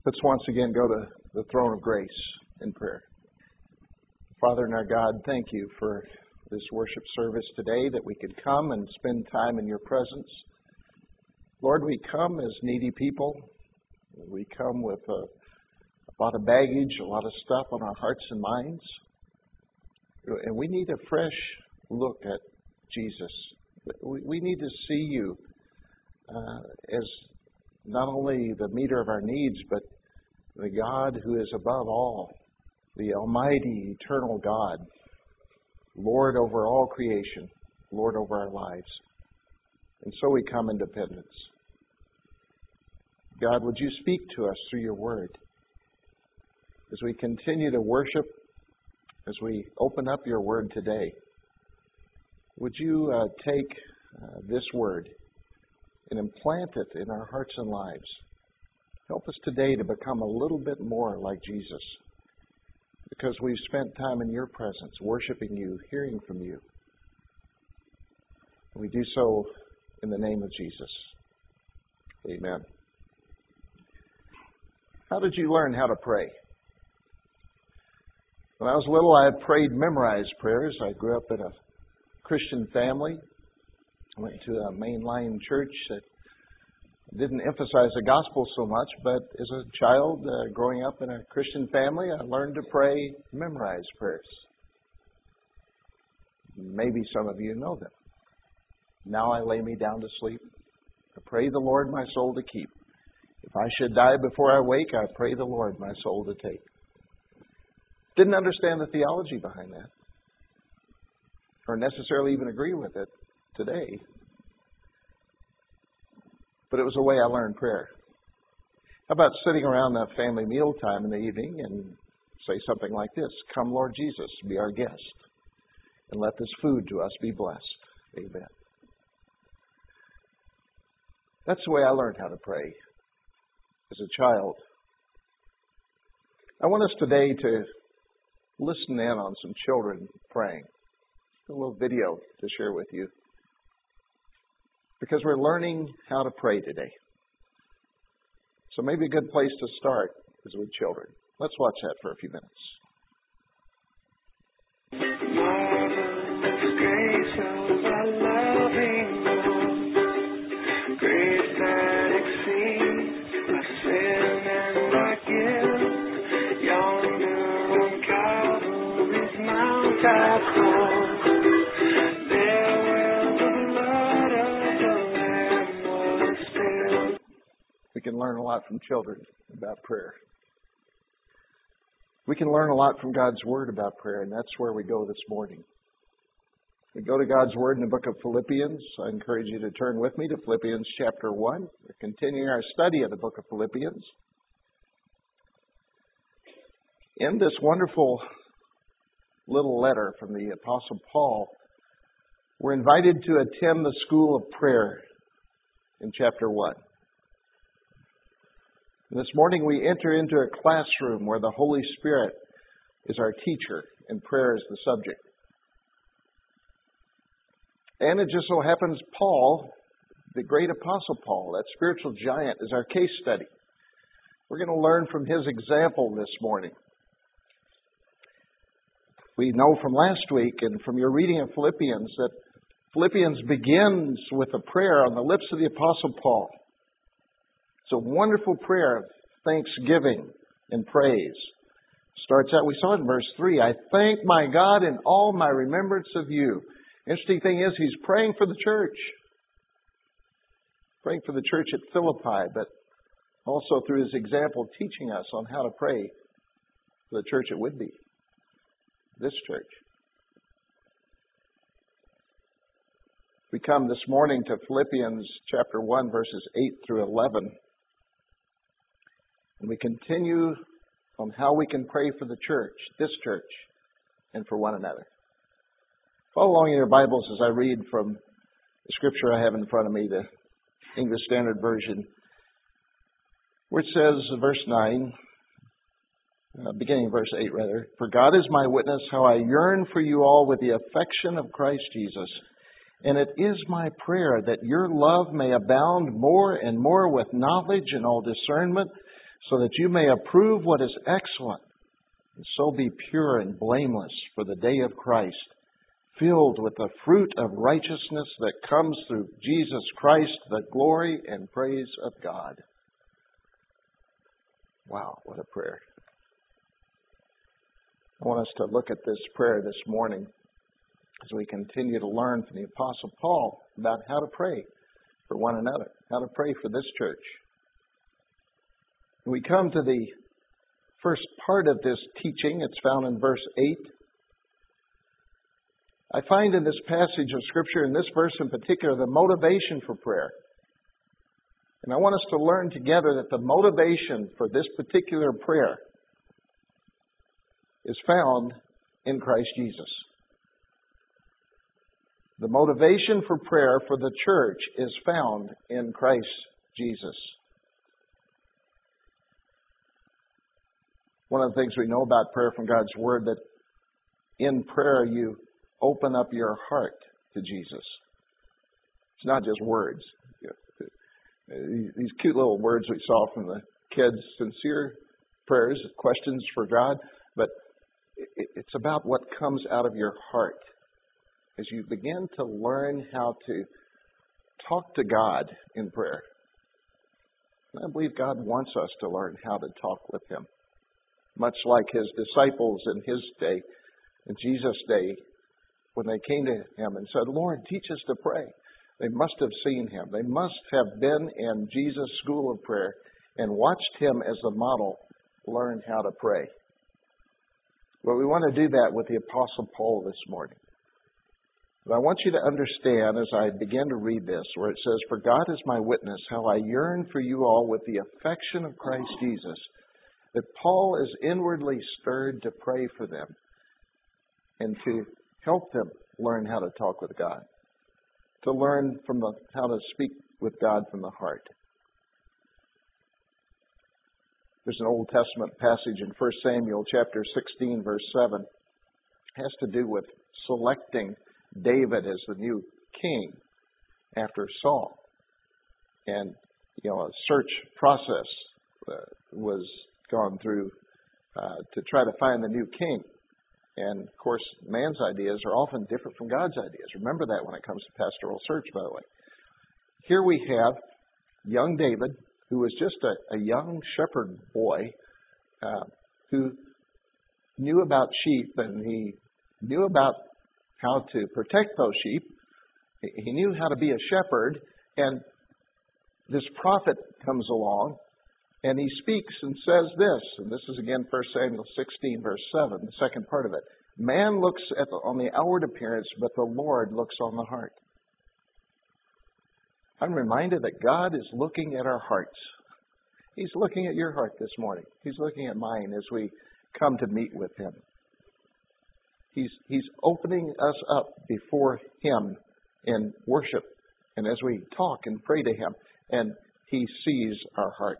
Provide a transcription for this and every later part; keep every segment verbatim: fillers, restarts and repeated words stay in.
Let's once again go to the throne of grace in prayer. Father and our God, thank you for this worship service today, that we could come and spend time in your presence. Lord, we come as needy people. We come with a, a lot of baggage, a lot of stuff on our hearts and minds. And we need a fresh look at Jesus. We, we need to see you uh, as not only the meter of our needs, but the God who is above all, the almighty, eternal God, Lord over all creation, Lord over our lives. And so we come in dependence. God, would you speak to us through your word? As we continue to worship, as we open up your word today, would you uh, take uh, this word and implant it in our hearts and lives? Help us today to become a little bit more like Jesus, because we've spent time in your presence, worshiping you, hearing from you. We do so in the name of Jesus. Amen. How did you learn how to pray? When I was little, I had prayed memorized prayers. I grew up in a Christian family. I went to a mainline church that didn't emphasize the gospel so much, but as a child uh, growing up in a Christian family, I learned to pray memorized prayers. Maybe some of you know them. Now I lay me down to sleep. I pray the Lord my soul to keep. If I should die before I wake, I pray the Lord my soul to take. Didn't understand the theology behind that, or necessarily even agree with it today. But it was the way I learned prayer. How about sitting around a family mealtime in the evening and say something like this: "Come, Lord Jesus, be our guest, and let this food to us be blessed." Amen. That's the way I learned how to pray as a child. I want us today to listen in on some children praying. A little video to share with you, because we're learning how to pray today. So maybe a good place to start is with children. Let's watch that for a few minutes. We can learn a lot from children about prayer. We can learn a lot from God's Word about prayer, and that's where we go this morning. We go to God's Word in the book of Philippians. I encourage you to turn with me to Philippians chapter one. We're continuing our study of the book of Philippians. In this wonderful little letter from the Apostle Paul, we're invited to attend the school of prayer in chapter one. And this morning we enter into a classroom where the Holy Spirit is our teacher and prayer is the subject. And it just so happens Paul, the great Apostle Paul, that spiritual giant, is our case study. We're going to learn from his example this morning. We know from last week and from your reading of Philippians that Philippians begins with a prayer on the lips of the Apostle Paul. It's a wonderful prayer of thanksgiving and praise. Starts out, we saw it in verse three, "I thank my God in all my remembrance of you." Interesting thing is, he's praying for the church. Praying for the church at Philippi, but also through his example teaching us on how to pray for the church at Whitby. This church. We come this morning to Philippians chapter one, verses eight through eleven. And we continue on how we can pray for the church, this church, and for one another. Follow along in your Bibles as I read from the scripture I have in front of me, the English Standard Version, where it says, verse nine, uh, beginning verse eight rather, "For God is my witness how I yearn for you all with the affection of Christ Jesus. And it is my prayer that your love may abound more and more with knowledge and all discernment, so that you may approve what is excellent, and so be pure and blameless for the day of Christ, filled with the fruit of righteousness that comes through Jesus Christ, the glory and praise of God. Wow, what a prayer. I want us to look at this prayer this morning as we continue to learn from the Apostle Paul about how to pray for one another, how to pray for this church. We come to the first part of this teaching. It's found in verse eight. I find in this passage of Scripture, in this verse in particular, the motivation for prayer. And I want us to learn together that the motivation for this particular prayer is found in Christ Jesus. The motivation for prayer for the church is found in Christ Jesus. One of the things we know about prayer from God's Word, that in prayer you open up your heart to Jesus. It's not just words. These cute little words we saw from the kids, sincere prayers, questions for God, but it's about what comes out of your heart. As you begin to learn how to talk to God in prayer. I believe God wants us to learn how to talk with Him. Much like His disciples in His day, in Jesus' day, when they came to Him and said, Lord, teach us to pray. They must have seen Him. They must have been in Jesus' school of prayer and watched Him as a model learn how to pray. Well, we want to do that with the Apostle Paul this morning. But I want you to understand as I begin to read this, where it says, For God is my witness, how I yearn for you all with the affection of Christ Jesus, that Paul is inwardly stirred to pray for them and to help them learn how to talk with God, to learn from the, how to speak with God from the heart. There's an Old Testament passage in First Samuel chapter sixteen, verse seven. It has to do with selecting David as the new king after Saul. And, you know, a search process uh, was gone through uh, to try to find the new king. And, of course, man's ideas are often different from God's ideas. Remember that when it comes to pastoral search, by the way. Here we have young David, who was just a, a young shepherd boy uh, who knew about sheep, and he knew about how to protect those sheep. He knew how to be a shepherd, and this prophet comes along, and he speaks and says this, and this is again First Samuel sixteen, verse seven, the second part of it. Man looks at the, on the outward appearance, but the Lord looks on the heart. I'm reminded that God is looking at our hearts. He's looking at your heart this morning. He's looking at mine as we come to meet with Him. He's, he's opening us up before Him in worship and as we talk and pray to Him, and He sees our hearts.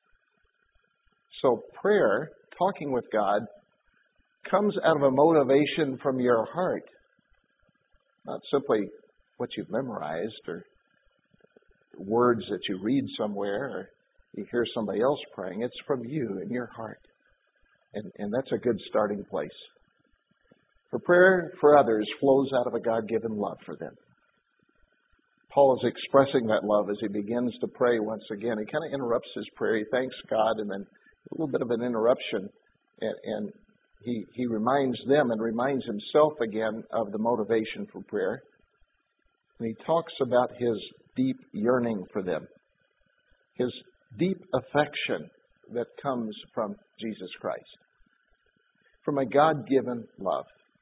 So prayer, talking with God, comes out of a motivation from your heart, not simply what you've memorized or words that you read somewhere or you hear somebody else praying. It's from you in your heart, and, and that's a good starting place. For prayer for others flows out of a God-given love for them. Paul is expressing that love as he begins to pray once again. He kind of interrupts his prayer. He thanks God, and then a little bit of an interruption. And, and he, he reminds them and reminds himself again of the motivation for prayer. And he talks about his deep yearning for them, his deep affection that comes from Jesus Christ, from a God-given love.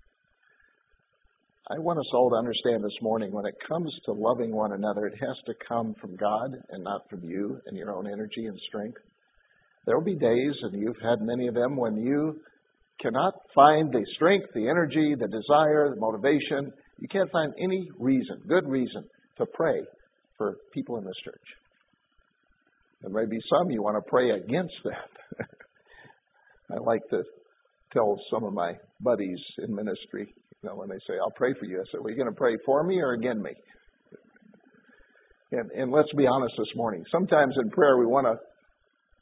I want us all to understand this morning, when it comes to loving one another, it has to come from God and not from you and your own energy and strength. There will be days, and you've had many of them, when you cannot find the strength, the energy, the desire, the motivation. You can't find any reason, good reason, to pray for people in this church. There may be some you want to pray against that. I like to tell some of my buddies in ministry, you know, when they say, I'll pray for you, I say, well, are you going to pray for me or against me? And, and let's be honest this morning. Sometimes in prayer we want to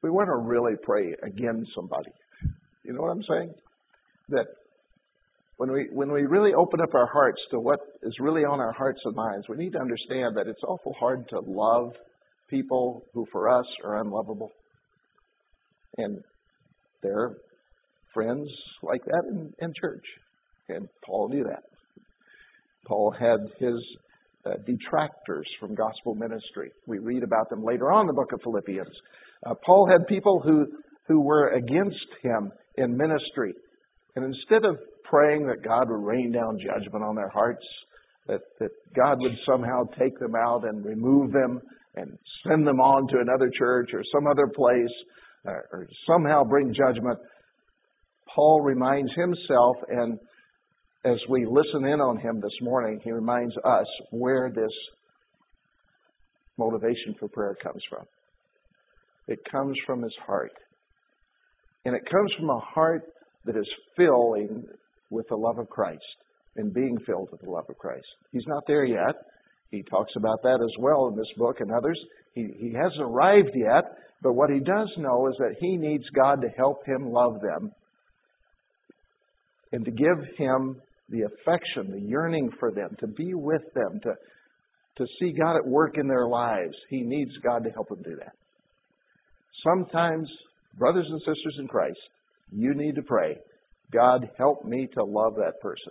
we want to really pray against somebody. You know what I'm saying? That when we when we really open up our hearts to what is really on our hearts and minds, we need to understand that it's awful hard to love people who for us are unlovable. And there are friends like that in, in church. And Paul knew that. Paul had his uh, detractors from gospel ministry. We read about them later on in the book of Philippians. Uh, Paul had people who, who were against him in ministry. And instead of praying that God would rain down judgment on their hearts, that, that God would somehow take them out and remove them and send them on to another church or some other place, uh, or somehow bring judgment, Paul reminds himself, and as we listen in on him this morning, he reminds us where this motivation for prayer comes from. It comes from his heart. And it comes from a heart that is filling with the love of Christ and being filled with the love of Christ. He's not there yet. He talks about that as well in this book and others. He, he hasn't arrived yet, but what he does know is that he needs God to help him love them and to give him the affection, the yearning for them, to be with them, to, to see God at work in their lives. He needs God to help him do that. Sometimes, brothers and sisters in Christ, you need to pray, God, help me to love that person.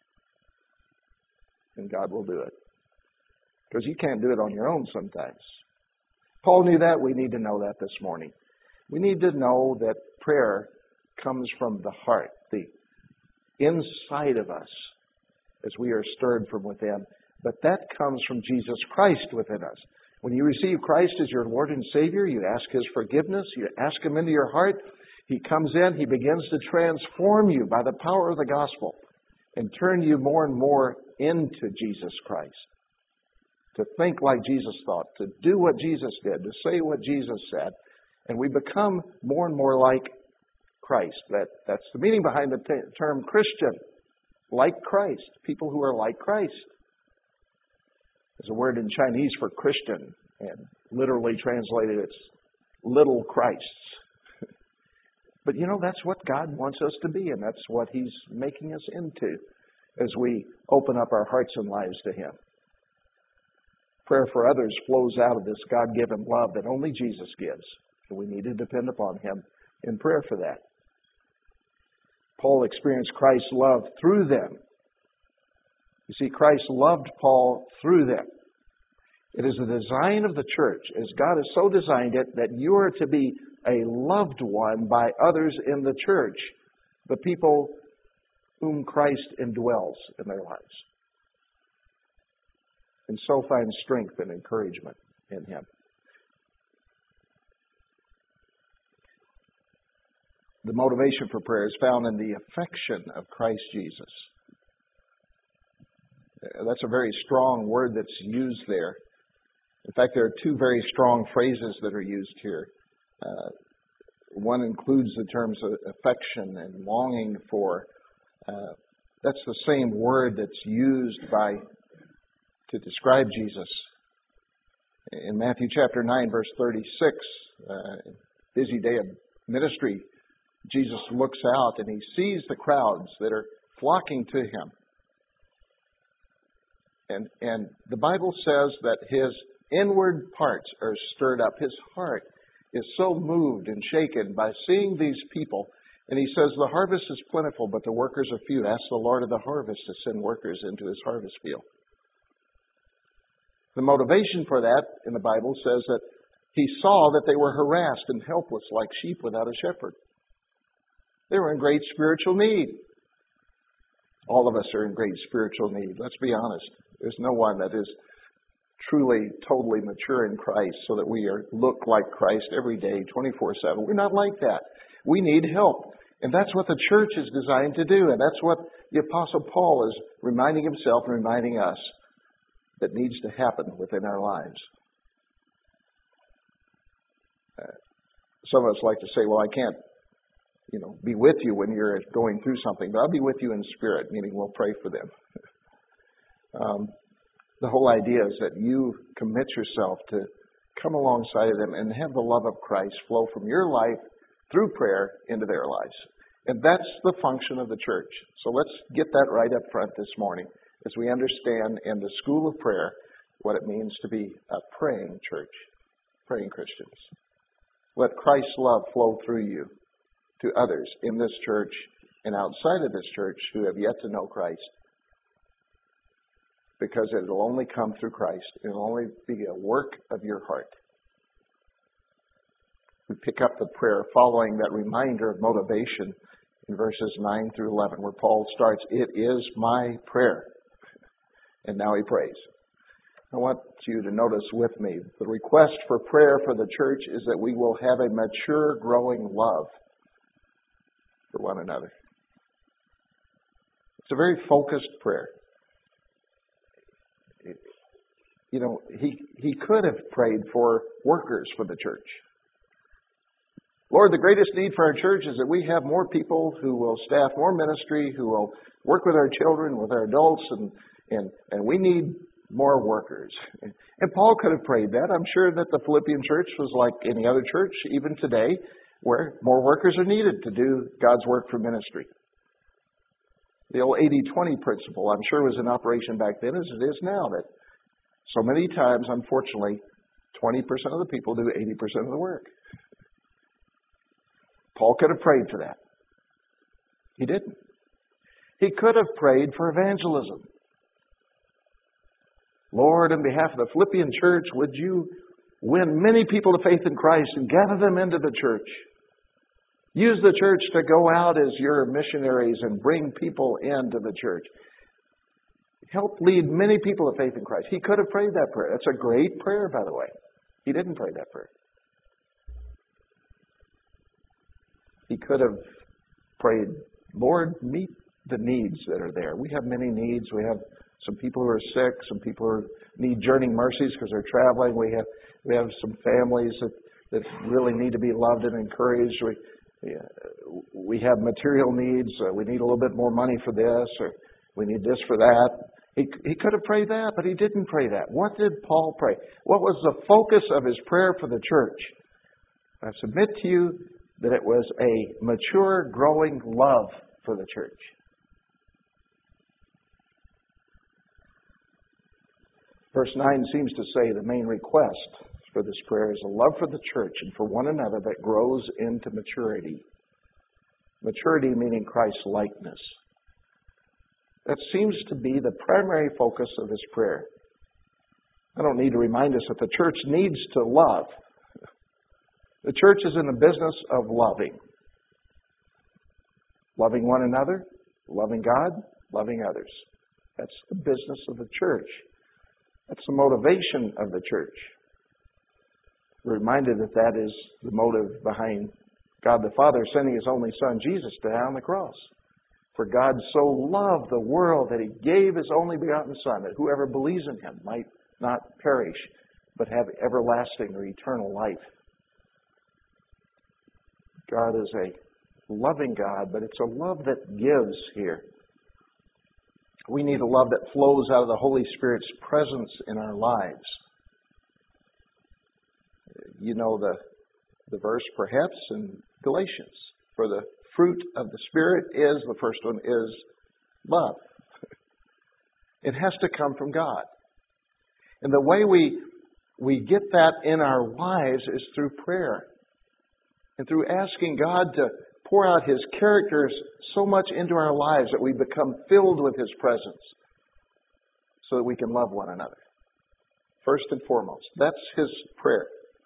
And God will do it. Because you can't do it on your own sometimes. Paul knew that. We need to know that this morning. We need to know that prayer comes from the heart, the inside of us, as we are stirred from within. But that comes from Jesus Christ within us. When you receive Christ as your Lord and Savior, you ask His forgiveness, you ask Him into your heart, He comes in, He begins to transform you by the power of the gospel and turn you more and more into Jesus Christ. To think like Jesus thought, to do what Jesus did, to say what Jesus said. And we become more and more like Christ. That, that's the meaning behind the t- term Christian. Like Christ. People who are like Christ. There's a word in Chinese for Christian, and literally translated it's little Christs. But you know, that's what God wants us to be, and that's what He's making us into as we open up our hearts and lives to Him. Prayer for others flows out of this God-given love that only Jesus gives. And we need to depend upon Him in prayer for that. Paul experienced Christ's love through them. You see, Christ loved Paul through them. It is the design of the church, as God has so designed it, that you are to be a loved one by others in the church, the people whom Christ indwells in their lives. And so find strength and encouragement in Him. The motivation for prayer is found in the affection of Christ Jesus. That's a very strong word that's used there. In fact, there are two very strong phrases that are used here. Uh, one includes the terms of affection and longing for. Uh, that's the same word that's used by to describe Jesus. In Matthew chapter nine, verse thirty-six, uh, busy day of ministry, Jesus looks out and He sees the crowds that are flocking to Him. And, and the Bible says that His inward parts are stirred up. His heart is so moved and shaken by seeing these people. And He says, the harvest is plentiful, but the workers are few. Ask the Lord of the harvest to send workers into His harvest field. The motivation for that in the Bible says that He saw that they were harassed and helpless like sheep without a shepherd. They were in great spiritual need. All of us are in great spiritual need. Let's be honest. There's no one that is truly, totally mature in Christ so that we are look like Christ every day, twenty-four seven. We're not like that. We need help. And that's what the church is designed to do. And that's what the Apostle Paul is reminding himself and reminding us that needs to happen within our lives. Uh, some of us like to say, well, I can't, you know, be with you when you're going through something, but I'll be with you in spirit, meaning we'll pray for them. um, the whole idea is that you commit yourself to come alongside of them and have the love of Christ flow from your life through prayer into their lives. And that's the function of the church. So let's get that right up front this morning as we understand in the school of prayer what it means to be a praying church, praying Christians. Let Christ's love flow through you to others in this church and outside of this church who have yet to know Christ. Because it will only come through Christ. It will only be a work of your heart. We pick up the prayer following that reminder of motivation in verses nine through eleven, where Paul starts, "It is my prayer." And now he prays. I want you to notice with me, the request for prayer for the church is that we will have a mature, growing love for one another. It's a very focused prayer. You know, he, he could have prayed for workers for the church. Lord, the greatest need for our church is that we have more people who will staff more ministry, who will work with our children, with our adults, and, and, and we need more workers. And Paul could have prayed that. I'm sure that the Philippian church was like any other church, even today, where more workers are needed to do God's work for ministry. The old eighty twenty principle, I'm sure, was in operation back then as it is now, that so many times, unfortunately, twenty percent of the people do eighty percent of the work. Paul could have prayed for that. He didn't. He could have prayed for evangelism. Lord, on behalf of the Philippian church, would you win many people to faith in Christ and gather them into the church? Use the church to go out as your missionaries and bring people into the church. Help lead many people to faith in Christ. He could have prayed that prayer. That's a great prayer, by the way. He didn't pray that prayer. He could have prayed, Lord, meet the needs that are there. We have many needs. We have some people who are sick, some people who need journeying mercies because they're traveling. We have we have some families that, that really need to be loved and encouraged. We we have material needs. Uh, we need a little bit more money for this, or we need this for that. He, he could have prayed that, but he didn't pray that. What did Paul pray? What was the focus of his prayer for the church? I submit to you that it was a mature, growing love for the church. Verse nine seems to say the main request for this prayer is a love for the church and for one another that grows into maturity. Maturity meaning Christ's likeness. That seems to be the primary focus of this prayer. I don't need to remind us that the church needs to love. The church is in the business of loving. Loving one another, loving God, loving others. That's the business of the church. That's the motivation of the church. We're reminded that that is the motive behind God the Father sending His only Son, Jesus, to die on the cross. For God so loved the world that He gave His only begotten Son, that whoever believes in Him might not perish, but have everlasting or eternal life. God is a loving God, but it's a love that gives here. We need a love that flows out of the Holy Spirit's presence in our lives. You know the, the verse perhaps in Galatians. For the fruit of the Spirit is, the first one is love. It has to come from God. And the way we, we get that in our lives is through prayer. And through asking God to pour out His characters so much into our lives that we become filled with His presence so that we can love one another. First and foremost, that's His prayer.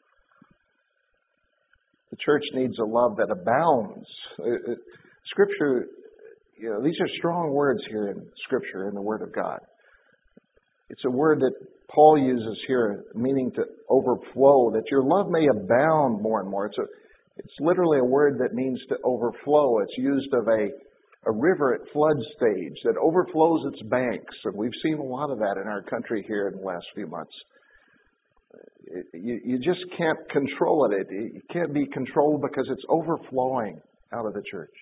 The church needs a love that abounds. Scripture, you know, these are strong words here in Scripture, in the Word of God. It's a word that Paul uses here, meaning to overflow, that your love may abound more and more. It's a It's literally a word that means to overflow. It's used of a, a river at flood stage that overflows its banks. And we've seen a lot of that in our country here in the last few months. It, you, you just can't control it. it. It can't be controlled because it's overflowing out of the church.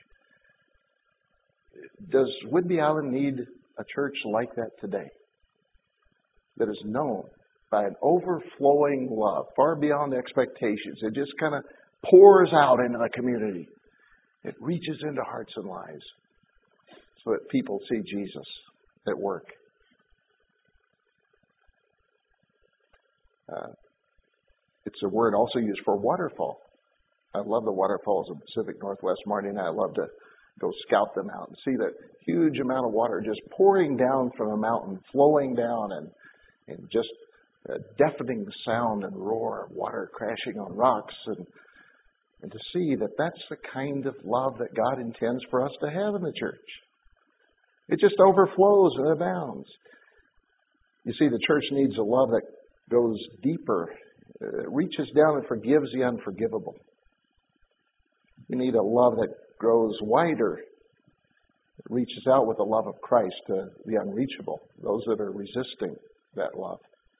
Does Whidbey Island need a church like that today? That is known by an overflowing love, far beyond expectations. It just kind of pours out into the community. It reaches into hearts and lives so that people see Jesus at work. Uh, it's a word also used for waterfall. I love the waterfalls of the Pacific Northwest. Marty and I love to go scout them out and see that huge amount of water just pouring down from a mountain, flowing down, and, and just a deafening sound and roar of water crashing on rocks. And, and to see that that's the kind of love that God intends for us to have in the church. It just overflows and abounds. You see, the church needs a love that goes deeper, uh, reaches down and forgives the unforgivable. We need a love that grows wider. It reaches out with the love of Christ to the unreachable, those that are resisting that love.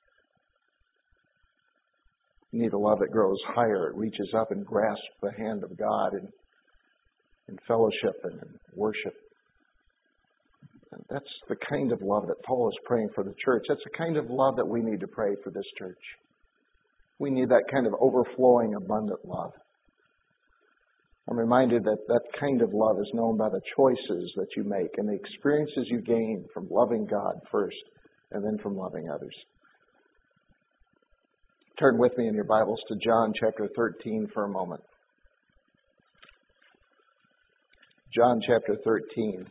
We need a love that grows higher. It reaches up and grasps the hand of God in, in fellowship and in worship. And that's the kind of love that Paul is praying for the church. That's the kind of love that we need to pray for this church. We need that kind of overflowing, abundant love. I'm reminded that that kind of love is known by the choices that you make and the experiences you gain from loving God first and then from loving others. Turn with me in your Bibles to John chapter thirteen for a moment. John chapter thirteen.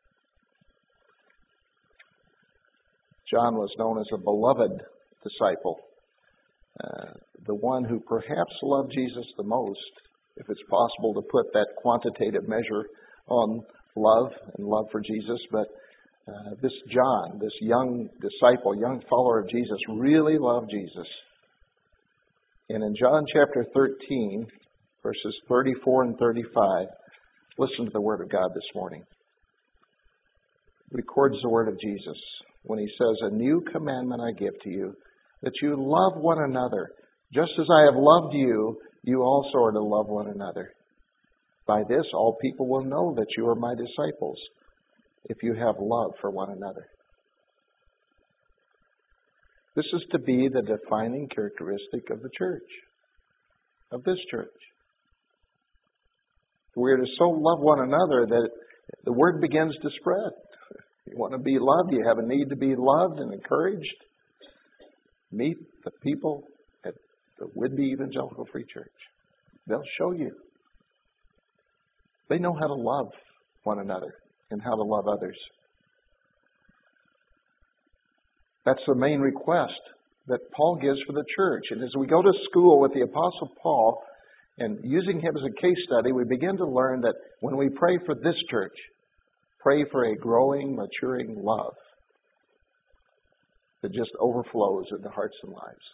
John was known as a beloved disciple, uh, the one who perhaps loved Jesus the most, if it's possible to put that quantitative measure on love and love for Jesus. But uh, this John, this young disciple, young follower of Jesus, really loved Jesus. And in John chapter thirteen, verses thirty-four and thirty-five, listen to the Word of God this morning. It records the word of Jesus when he says, "A new commandment I give to you, that you love one another. Just as I have loved you, you also are to love one another. By this all people will know that you are my disciples, if you have love for one another." This is to be the defining characteristic of the church, of this church. We are to so love one another that the word begins to spread. You want to be loved, you have a need to be loved and encouraged. Meet the people at the Whidbey Evangelical Free Church. They'll show you. They know how to love one another and how to love others. That's the main request that Paul gives for the church. And as we go to school with the Apostle Paul and using him as a case study, we begin to learn that when we pray for this church, pray for a growing, maturing love that just overflows into hearts and lives.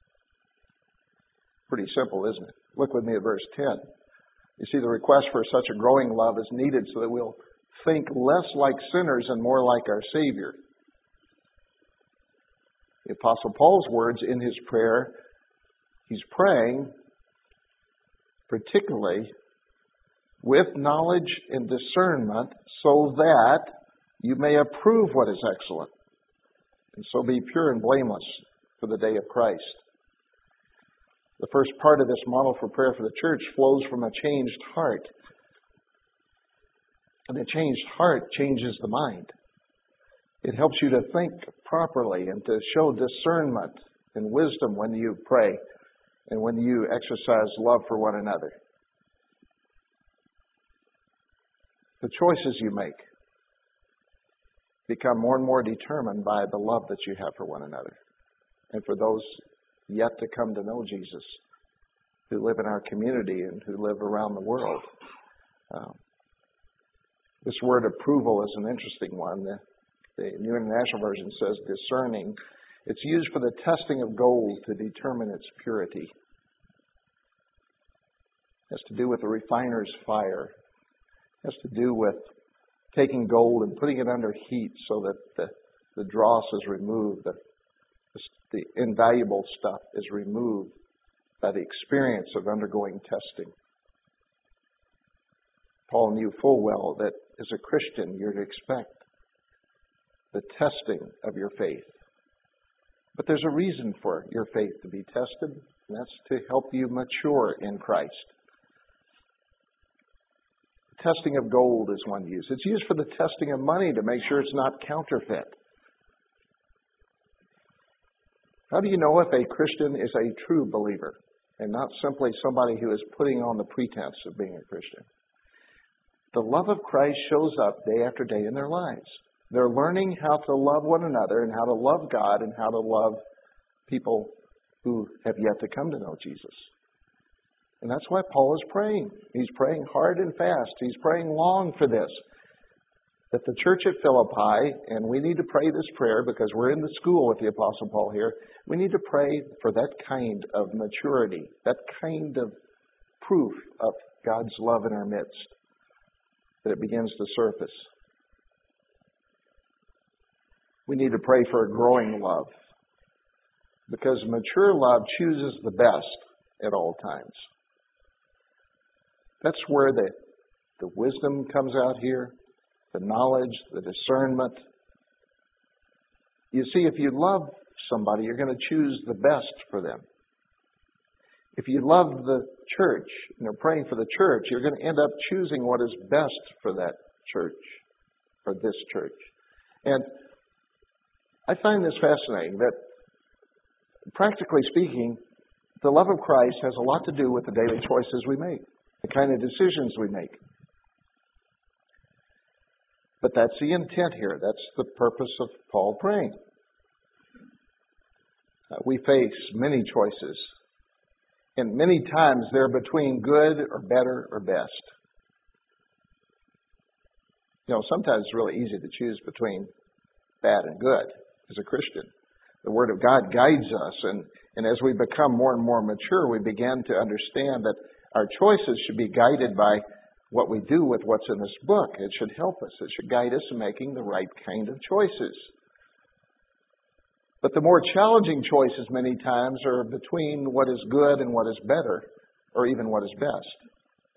Pretty simple, isn't it? Look with me at verse ten. You see, the request for such a growing love is needed so that we'll think less like sinners and more like our Savior. The Apostle Paul's words in his prayer, he's praying particularly with knowledge and discernment so that you may approve what is excellent and so be pure and blameless for the day of Christ. The first part of this model for prayer for the church flows from a changed heart. And a changed heart changes the mind. It helps you to think properly and to show discernment and wisdom when you pray and when you exercise love for one another. The choices you make become more and more determined by the love that you have for one another and for those yet to come to know Jesus, who live in our community and who live around the world. Um, this word approval is an interesting one. The, the New International Version says discerning. It's used for the testing of gold to determine its purity. It has to do with the refiner's fire. It has to do with taking gold and putting it under heat so that the, the dross is removed, the, the invaluable stuff is removed by the experience of undergoing testing. Paul knew full well that as a Christian you're to expect the testing of your faith. But there's a reason for your faith to be tested, and that's to help you mature in Christ. Testing of gold is one use. It's used for the testing of money to make sure it's not counterfeit. How do you know if a Christian is a true believer and not simply somebody who is putting on the pretense of being a Christian? The love of Christ shows up day after day in their lives. They're learning how to love one another and how to love God and how to love people who have yet to come to know Jesus. And that's why Paul is praying. He's praying hard and fast. He's praying long for this. That the church at Philippi, and we need to pray this prayer because we're in the school with the Apostle Paul here, we need to pray for that kind of maturity, that kind of proof of God's love in our midst, that it begins to surface. We need to pray for a growing love, because mature love chooses the best at all times. That's where the, the wisdom comes out here, the knowledge, the discernment. You see, if you love somebody, you're going to choose the best for them. If you love the church, and you're praying for the church, you're going to end up choosing what is best for that church, for this church. And I find this fascinating, that practically speaking, the love of Christ has a lot to do with the daily choices we make, the kind of decisions we make. But that's the intent here. That's the purpose of Paul praying. Uh, we face many choices. And many times they're between good or better or best. You know, sometimes it's really easy to choose between bad and good as a Christian. The Word of God guides us. And, and as we become more and more mature, we begin to understand that our choices should be guided by what we do with what's in this book. It should help us. It should guide us in making the right kind of choices. But the more challenging choices many times are between what is good and what is better, or even what is best.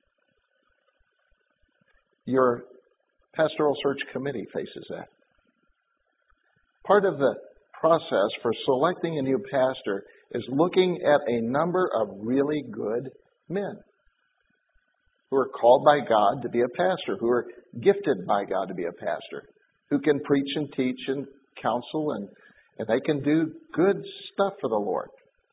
Your pastoral search committee faces that. Part of the process for selecting a new pastor is looking at a number of really good men who are called by God to be a pastor, who are gifted by God to be a pastor, who can preach and teach and counsel, and, and they can do good stuff for the Lord.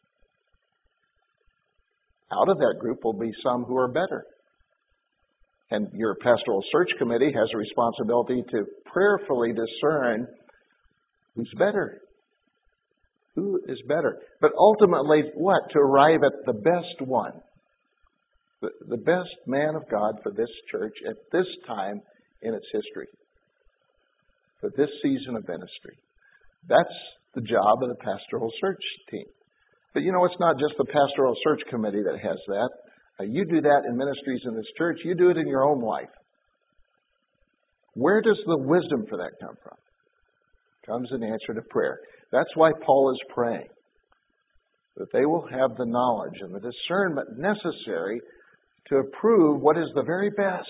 Out of that group will be some who are better. And your pastoral search committee has a responsibility to prayerfully discern who's better. Who is better? But ultimately, what? To arrive at the best one. The, the best man of God for this church at this time in its history. For this season of ministry. That's the job of the pastoral search team. But you know, it's not just the pastoral search committee that has that. Uh, you do that in ministries in this church. You do it in your own life. Where does the wisdom for that come from? It comes in answer to prayer. That's why Paul is praying. That they will have the knowledge and the discernment necessary to approve what is the very best.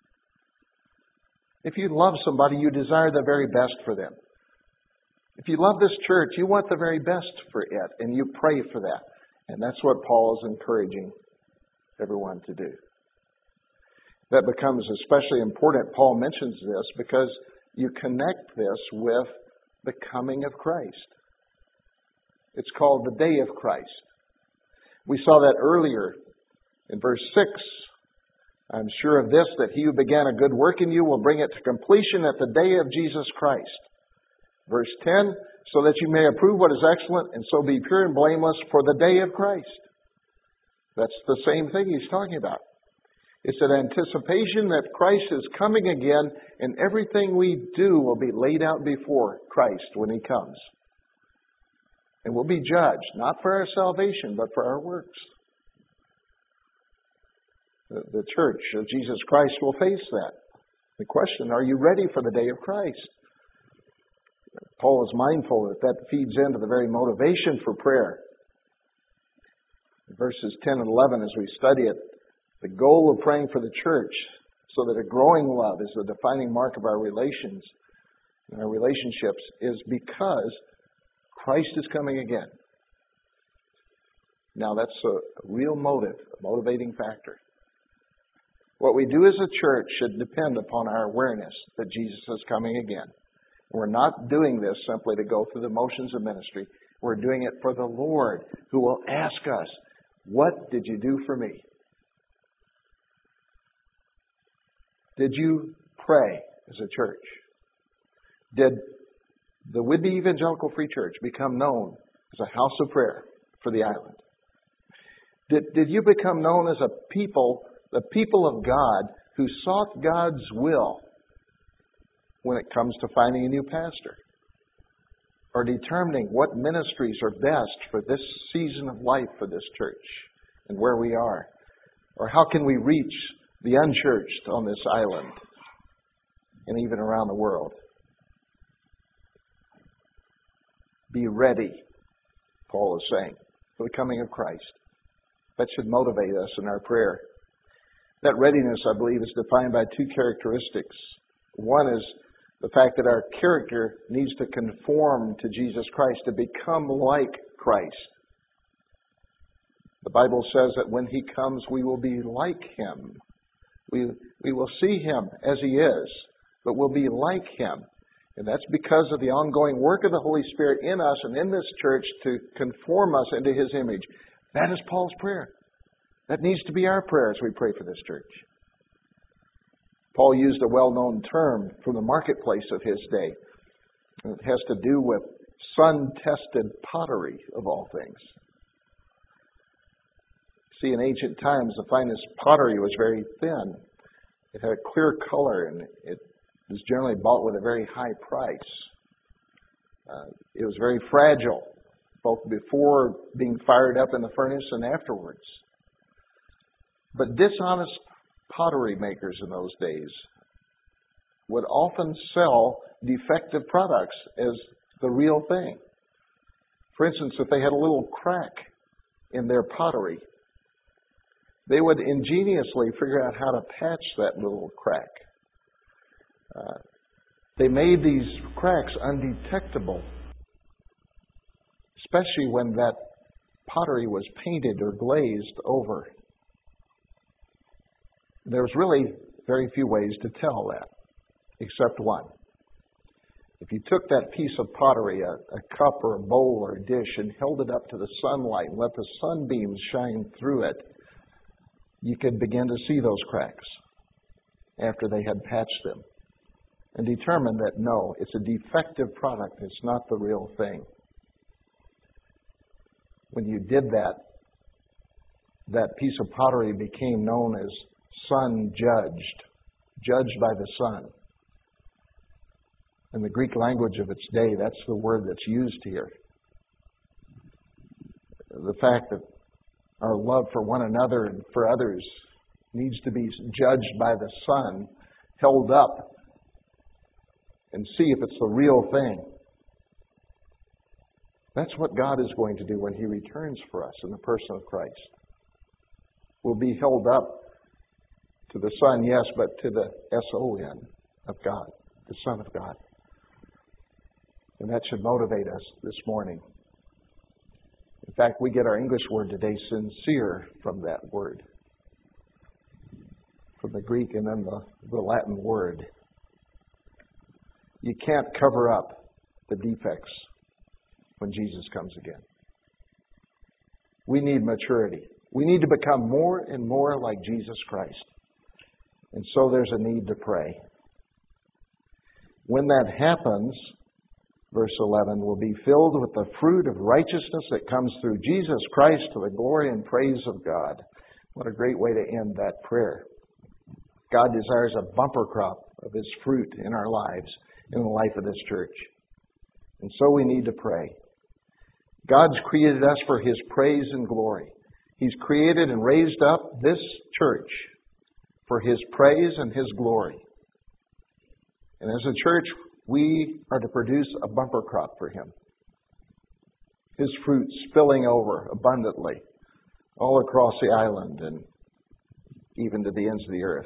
If you love somebody, you desire the very best for them. If you love this church, you want the very best for it, and you pray for that. And that's what Paul is encouraging everyone to do. That becomes especially important. Paul mentions this because you connect this with the coming of Christ. It's called the day of Christ. We saw that earlier in verse six. I'm sure of this, that he who began a good work in you will bring it to completion at the day of Jesus Christ. Verse ten, so that you may approve what is excellent and so be pure and blameless for the day of Christ. That's the same thing he's talking about. It's an anticipation that Christ is coming again, and everything we do will be laid out before Christ when he comes. And we'll be judged, not for our salvation, but for our works. The, the church of Jesus Christ will face that. The question, are you ready for the day of Christ? Paul is mindful that that feeds into the very motivation for prayer. Verses ten and eleven, as we study it, the goal of praying for the church, so that a growing love is the defining mark of our relations and our relationships, is because Christ is coming again. Now that's a real motive, a motivating factor. What we do as a church should depend upon our awareness that Jesus is coming again. We're not doing this simply to go through the motions of ministry. We're doing it for the Lord, who will ask us, what did you do for me? Did you pray as a church? Did the Whidbey Evangelical Free Church become known as a house of prayer for the island? Did, did you become known as a people, the people of God, who sought God's will when it comes to finding a new pastor? Or determining what ministries are best for this season of life for this church and where we are? Or how can we reach the unchurched on this island and even around the world? Be ready, Paul is saying, for the coming of Christ. That should motivate us in our prayer. That readiness, I believe, is defined by two characteristics. One is the fact that our character needs to conform to Jesus Christ, to become like Christ. The Bible says that when He comes, we will be like Him. We, we will see Him as He is, but we'll be like Him. And that's because of the ongoing work of the Holy Spirit in us and in this church to conform us into His image. That is Paul's prayer. That needs to be our prayer as we pray for this church. Paul used a well-known term from the marketplace of his day. It has to do with sun-tested pottery, of all things. See, in ancient times, the finest pottery was very thin. It had a clear color, and it was generally bought with a very high price. Uh, it was very fragile, both before being fired up in the furnace and afterwards. But dishonest pottery makers in those days would often sell defective products as the real thing. For instance, if they had a little crack in their pottery, they would ingeniously figure out how to patch that little crack. Uh, they made these cracks undetectable, especially when that pottery was painted or glazed over. There was really very few ways to tell that, except one. If you took that piece of pottery, a, a cup or a bowl or a dish, and held it up to the sunlight and let the sunbeams shine through it, you could begin to see those cracks after they had patched them and determine that, no, it's a defective product. It's not the real thing. When you did that, that piece of pottery became known as sun-judged, judged by the sun. In the Greek language of its day, that's the word that's used here. The fact that our love for one another and for others needs to be judged by the sun, held up, and see if it's the real thing. That's what God is going to do when He returns for us in the person of Christ. We'll be held up to the Son, yes, but to the S O N of God, the Son of God. And that should motivate us this morning. In fact, we get our English word today, sincere, from that word. From the Greek and then the, the Latin word. You can't cover up the defects when Jesus comes again. We need maturity. We need to become more and more like Jesus Christ. And so there's a need to pray. When that happens, verse eleven, will be filled with the fruit of righteousness that comes through Jesus Christ to the glory and praise of God. What a great way to end that prayer. God desires a bumper crop of His fruit in our lives, in the life of this church. And so we need to pray. God's created us for His praise and glory. He's created and raised up this church for His praise and His glory. And as a church, we are to produce a bumper crop for Him. His fruit spilling over abundantly all across the island and even to the ends of the earth.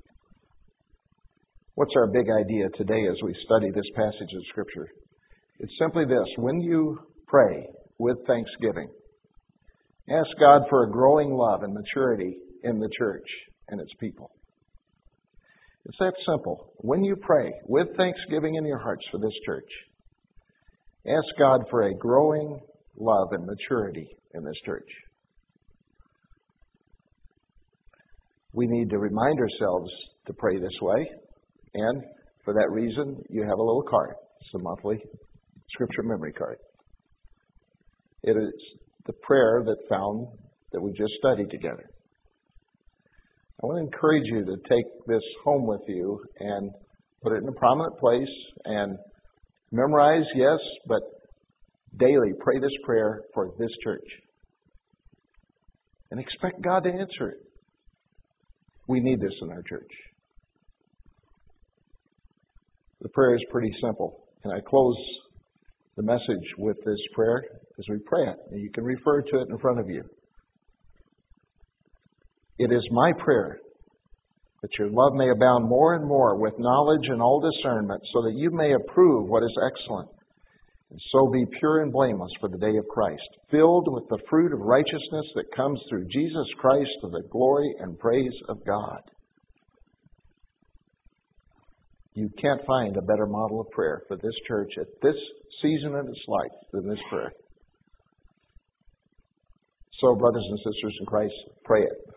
What's our big idea today as we study this passage of Scripture? It's simply this. When you Pray with thanksgiving. Ask God for a growing love and maturity in the church and its people. It's that simple. When you pray with thanksgiving in your hearts for this church, ask God for a growing love and maturity in this church. We need to remind ourselves to pray this way, and for that reason, you have a little card. It's a monthly scripture memory card. It is the prayer that found that we just studied together. I want to encourage you to take this home with you and put it in a prominent place and memorize, yes, but daily pray this prayer for this church. And expect God to answer it. We need this in our church. The prayer is pretty simple. And I close the message with this prayer as we pray it. And you can refer to it in front of you. It is my prayer that your love may abound more and more with knowledge and all discernment, so that you may approve what is excellent, and so be pure and blameless for the day of Christ, filled with the fruit of righteousness that comes through Jesus Christ to the glory and praise of God. You can't find a better model of prayer for this church at this season of its life than this prayer. So, brothers and sisters in Christ, pray it.